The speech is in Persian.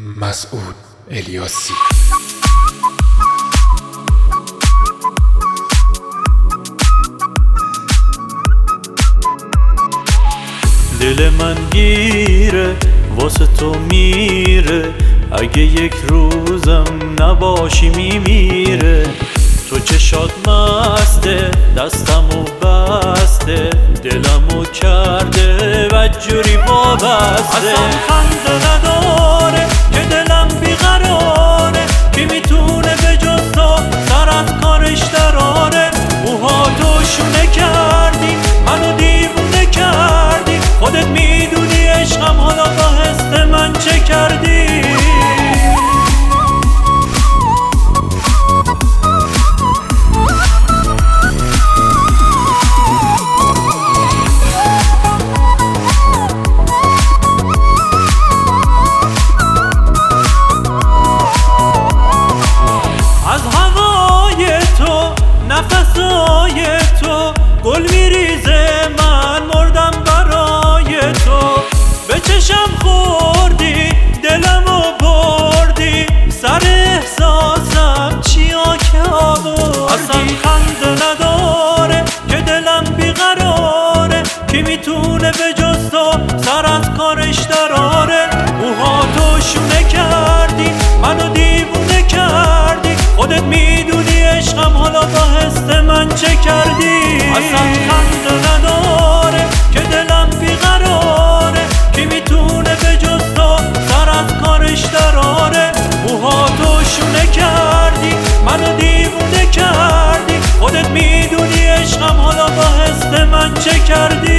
مسعود الیاسی. دل من گیره واسه تو میره، اگه یک روزم نباشی میمیره. تو چشات مسته، دستمو بسته، دلمو کرده بدجوری وابسته. اصلا خنده نداره که دلم بیقراره، کی میتونه به جز تو سر از کارش دراره. موها تو شونه کردی، منو دیوونه کردی، خودت میدونی عشقم حالا با حس من چه کردی. از هوای تو، نفسای تو، گل میریزه، من مردم برای تو. به چشم خوردی، دلمو بردی، سر احساسم چیا که آوردی. اصلا خنده نداره که دلم بیقراره، کی میتونه به جز تو سر از کارش دراره. موها تو شونه کردی، منو دیوونه کردی، خودت میدونی عشقم حالا با حس من چه کردی. اصلا خنده نداره که دلم بیقراره، کی میتونه به جز تو سر از کارش دراره. موها تو شونه کردی، منو دیوونه کردی، خودت میدونی عشقم حالا با حس من چه کردی.